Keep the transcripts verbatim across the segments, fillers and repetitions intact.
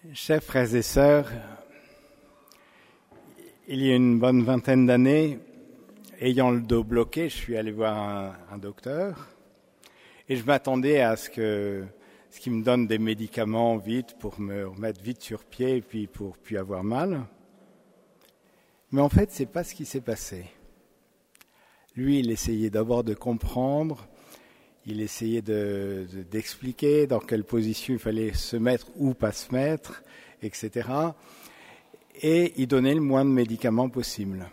Chers frères et sœurs, il y a une bonne vingtaine d'années, ayant le dos bloqué, je suis allé voir un, un docteur et je m'attendais à ce que ce qu'il me donne des médicaments vite pour me remettre vite sur pied et puis pour plus avoir mal. Mais en fait, c'est pas ce qui s'est passé. Lui, il essayait d'abord de comprendre, il essayait de, de, d'expliquer dans quelle position il fallait se mettre ou pas se mettre, et cetera. Et il donnait le moins de médicaments possible.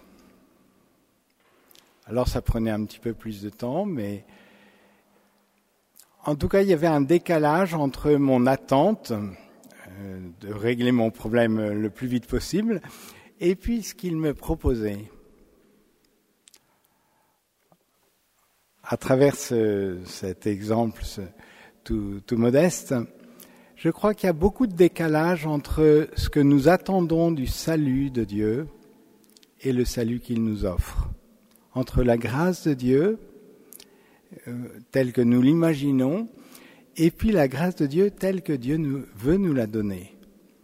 Alors ça prenait un petit peu plus de temps, mais en tout cas, il y avait un décalage entre mon attente euh, de régler mon problème le plus vite possible et puis ce qu'il me proposait. À travers ce, cet exemple ce, tout, tout modeste, je crois qu'il y a beaucoup de décalage entre ce que nous attendons du salut de Dieu et le salut qu'il nous offre. Entre la grâce de Dieu, euh, telle que nous l'imaginons, et puis la grâce de Dieu telle que Dieu nous, veut nous la donner.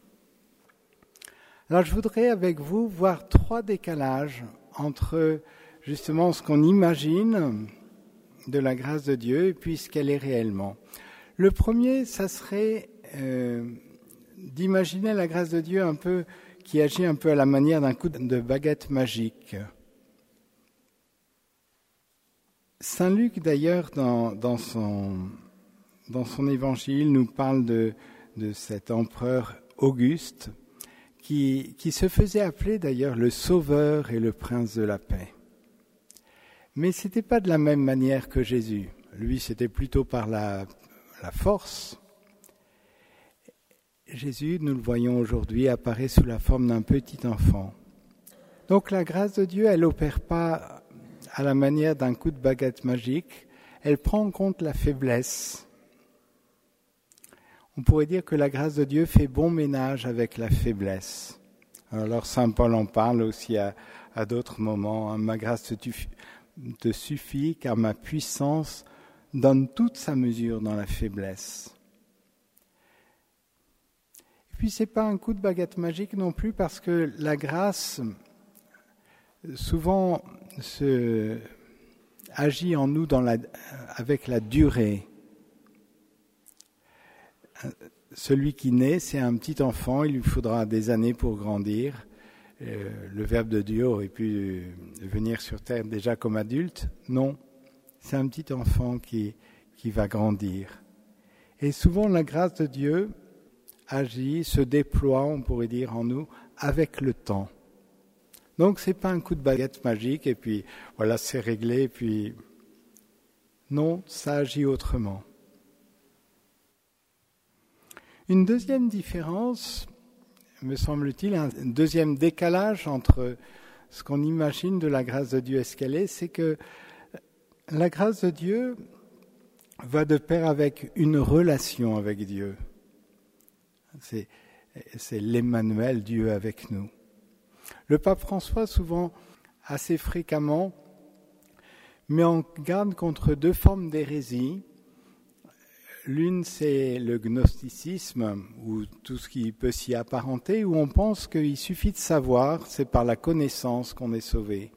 Alors je voudrais avec vous voir trois décalages entre justement ce qu'on imagine de la grâce de Dieu et puis ce qu'elle est réellement. Le premier, ça serait euh, d'imaginer la grâce de Dieu un peu qui agit un peu à la manière d'un coup de baguette magique. Saint Luc, d'ailleurs, dans, dans, son, dans son évangile, nous parle de, de cet empereur Auguste qui, qui se faisait appeler d'ailleurs le Sauveur et le Prince de la paix. Mais ce n'était pas de la même manière que Jésus. Lui, c'était plutôt par la, la force. Jésus, nous le voyons aujourd'hui, apparaît sous la forme d'un petit enfant. Donc la grâce de Dieu, elle n'opère pas à la manière d'un coup de baguette magique, elle prend en compte la faiblesse. On pourrait dire que la grâce de Dieu fait bon ménage avec la faiblesse. Alors saint Paul en parle aussi à, à d'autres moments. Hein. Ma grâce te, te suffit car ma puissance donne toute sa mesure dans la faiblesse. Et puis c'est pas un coup de baguette magique non plus parce que la grâce souvent se agit en nous dans la, avec la durée. Celui qui naît, c'est un petit enfant, il lui faudra des années pour grandir. Euh, le Verbe de Dieu aurait pu venir sur terre déjà comme adulte. Non, c'est un petit enfant qui, qui va grandir. Et souvent, la grâce de Dieu agit, se déploie, on pourrait dire, en nous, avec le temps. Donc, ce n'est pas un coup de baguette magique, et puis, voilà, c'est réglé, et puis... Non, ça agit autrement. Une deuxième différence, me semble-t-il, un deuxième décalage entre ce qu'on imagine de la grâce de Dieu et ce qu'elle est, c'est que la grâce de Dieu va de pair avec une relation avec Dieu. C'est, c'est l'Emmanuel, Dieu avec nous. Le pape François, souvent, assez fréquemment, met en garde contre deux formes d'hérésie. L'une, c'est le gnosticisme, ou tout ce qui peut s'y apparenter, où on pense qu'il suffit de savoir, c'est par la connaissance qu'on est sauvé.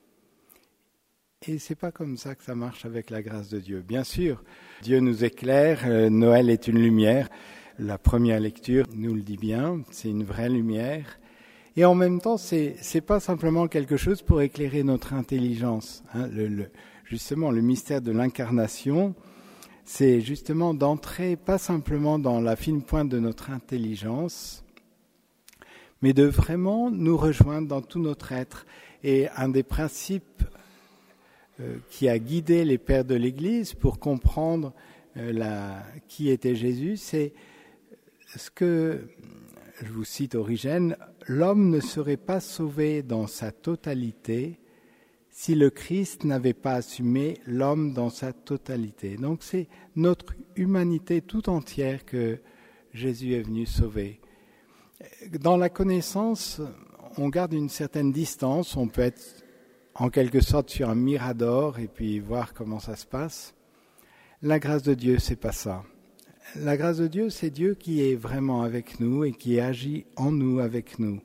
Et c'est pas comme ça que ça marche avec la grâce de Dieu. Bien sûr, Dieu nous éclaire, euh, Noël est une lumière. La première lecture nous le dit bien, c'est une vraie lumière. Et en même temps, c'est c'est pas simplement quelque chose pour éclairer notre intelligence. Hein. Le, le, justement, le mystère de l'incarnation, c'est justement d'entrer pas simplement dans la fine pointe de notre intelligence, mais de vraiment nous rejoindre dans tout notre être. Et un des principes euh, qui a guidé les pères de l'Église pour comprendre euh, la, qui était Jésus, c'est ce que, je vous cite Origène, « L'homme ne serait pas sauvé dans sa totalité si le Christ n'avait pas assumé l'homme dans sa totalité. » Donc c'est notre humanité tout entière que Jésus est venu sauver. Dans la connaissance, on garde une certaine distance, on peut être en quelque sorte sur un mirador et puis voir comment ça se passe. La grâce de Dieu, c'est pas ça. la grâce de Dieu, c'est Dieu qui est vraiment avec nous et qui agit en nous, avec nous.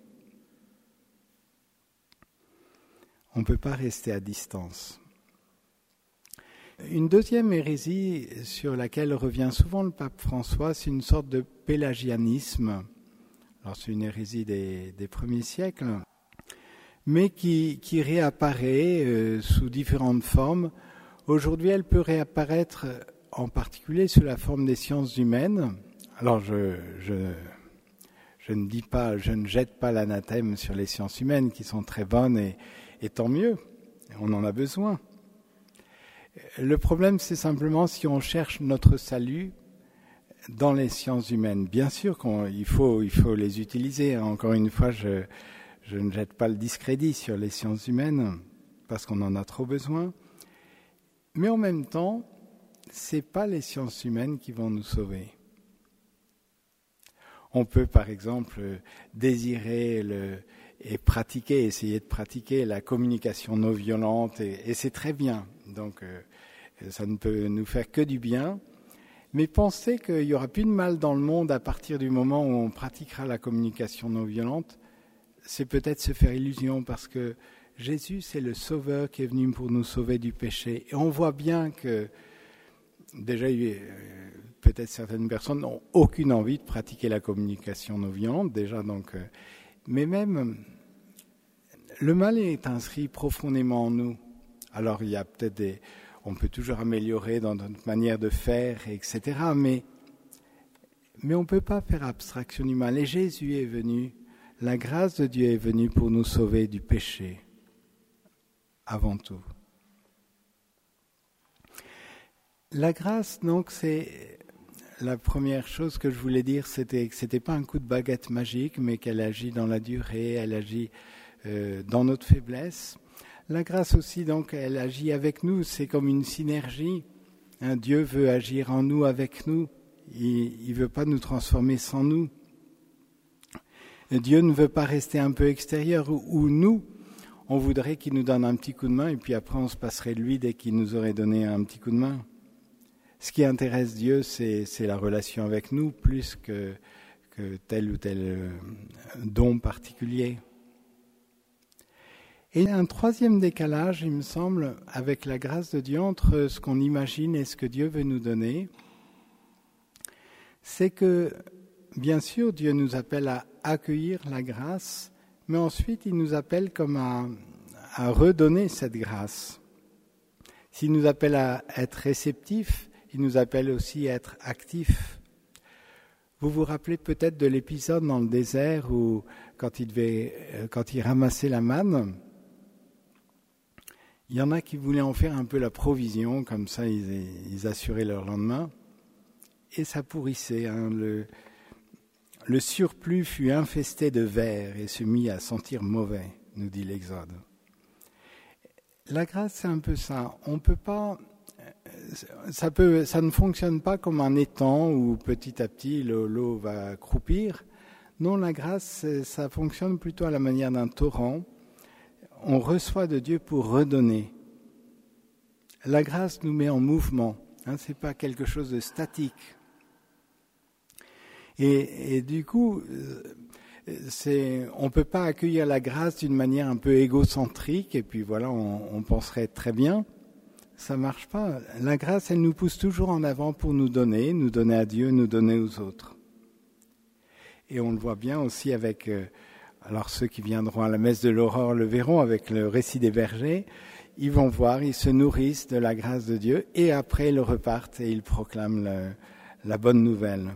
On ne peut pas rester à distance. Une deuxième hérésie sur laquelle revient souvent le pape François, c'est une sorte de pélagianisme. Alors c'est une hérésie des, des premiers siècles, mais qui, qui réapparaît euh, sous différentes formes. Aujourd'hui, elle peut réapparaître en particulier sous la forme des sciences humaines. Alors je, je, je ne dis pas, je ne jette pas l'anathème sur les sciences humaines qui sont très bonnes et, et tant mieux, on en a besoin. Le problème, c'est simplement si on cherche notre salut dans les sciences humaines. Bien sûr qu'il faut, il faut les utiliser. Encore une fois, je, je ne jette pas le discrédit sur les sciences humaines parce qu'on en a trop besoin. Mais en même temps, ce n'est pas les sciences humaines qui vont nous sauver. On peut, par exemple, désirer le, et pratiquer, essayer de pratiquer la communication non violente, et, et c'est très bien. Donc, euh, ça ne peut nous faire que du bien. Mais penser qu'il n'y aura plus de mal dans le monde à partir du moment où on pratiquera la communication non violente, c'est peut-être se faire illusion, parce que Jésus, c'est le Sauveur qui est venu pour nous sauver du péché. Et on voit bien que, déjà, peut-être certaines personnes n'ont aucune envie de pratiquer la communication non violente, déjà, donc, mais même, le mal est inscrit profondément en nous. Alors, il y a peut-être des... On peut toujours améliorer dans notre manière de faire, et cetera. Mais, mais on ne peut pas faire abstraction du mal. Et Jésus est venu, la grâce de Dieu est venue pour nous sauver du péché, avant tout. La grâce, donc, c'est... La première chose que je voulais dire, c'était que ce n'était pas un coup de baguette magique, mais qu'elle agit dans la durée, elle agit euh, dans notre faiblesse. La grâce aussi, donc, elle agit avec nous, c'est comme une synergie. Hein, Dieu veut agir en nous, avec nous. Il ne veut pas nous transformer sans nous. Dieu ne veut pas rester un peu extérieur où, où nous, on voudrait qu'il nous donne un petit coup de main et puis après on se passerait de lui dès qu'il nous aurait donné un petit coup de main. Ce qui intéresse Dieu, c'est, c'est la relation avec nous plus que, que tel ou tel don particulier. Et un troisième décalage, il me semble, avec la grâce de Dieu, entre ce qu'on imagine et ce que Dieu veut nous donner, c'est que, bien sûr, Dieu nous appelle à accueillir la grâce, mais ensuite, il nous appelle comme à, à redonner cette grâce. S'il nous appelle à être réceptifs, il nous appelle aussi à être actifs. Vous vous rappelez peut-être de l'épisode dans le désert où, quand il, devait, quand il ramassait la manne, il y en a qui voulaient en faire un peu la provision, comme ça ils, ils assuraient leur lendemain. Et ça pourrissait. Hein. Le, le surplus fut infesté de vers et se mit à sentir mauvais, nous dit l'Exode. La grâce, c'est un peu ça. On peut pas, ça, peut, ça ne fonctionne pas comme un étang où petit à petit l'eau, l'eau va croupir. Non, la grâce, ça fonctionne plutôt à la manière d'un torrent. On reçoit de Dieu pour redonner. La grâce nous met en mouvement. Hein, ce n'est pas quelque chose de statique. Et, et du coup, c'est, on ne peut pas accueillir la grâce d'une manière un peu égocentrique et puis voilà, on, on penserait très bien. Ça ne marche pas. La grâce, elle nous pousse toujours en avant pour nous donner, nous donner à Dieu, nous donner aux autres. Et on le voit bien aussi avec... Euh, Alors ceux qui viendront à la messe de l'Aurore le verront avec le récit des bergers. Ils vont voir, ils se nourrissent de la grâce de Dieu et après ils repartent et ils proclament le, la bonne nouvelle.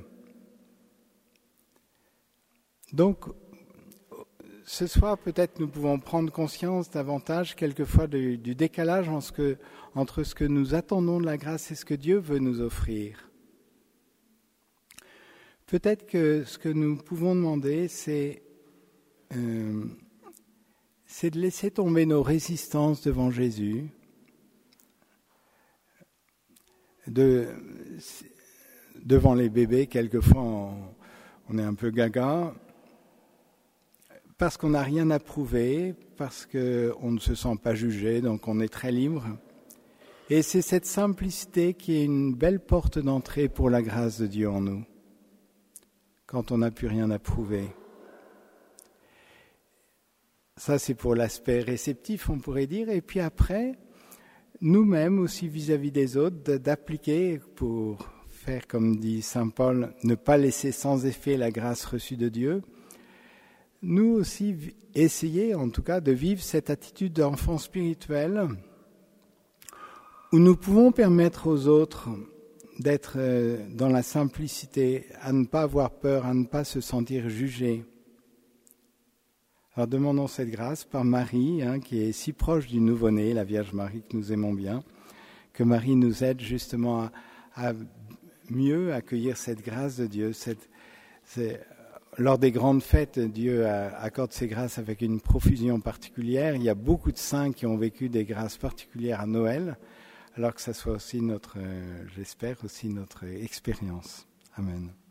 Donc, ce soir peut-être nous pouvons prendre conscience davantage quelquefois du, du décalage en ce que, entre ce que nous attendons de la grâce et ce que Dieu veut nous offrir. Peut-être que ce que nous pouvons demander, c'est Euh, c'est de laisser tomber nos résistances devant Jésus, de, devant les bébés, quelquefois on, on est un peu gaga, parce qu'on n'a rien à prouver, parce qu'on ne se sent pas jugé, donc on est très libre. Et c'est cette simplicité qui est une belle porte d'entrée pour la grâce de Dieu en nous, quand on n'a plus rien à prouver. Ça, c'est pour l'aspect réceptif, on pourrait dire. Et puis après, nous-mêmes aussi vis-à-vis des autres, d'appliquer pour faire, comme dit saint Paul, ne pas laisser sans effet la grâce reçue de Dieu. Nous aussi, essayer en tout cas de vivre cette attitude d'enfant spirituel où nous pouvons permettre aux autres d'être dans la simplicité, à ne pas avoir peur, à ne pas se sentir jugés. Alors demandons cette grâce par Marie, hein, qui est si proche du nouveau-né, la Vierge Marie que nous aimons bien, que Marie nous aide justement à, à mieux accueillir cette grâce de Dieu. Cette, c'est, lors des grandes fêtes, Dieu accorde ses grâces avec une profusion particulière. Il y a beaucoup de saints qui ont vécu des grâces particulières à Noël, alors que ça soit aussi notre, euh, j'espère, aussi notre expérience. Amen.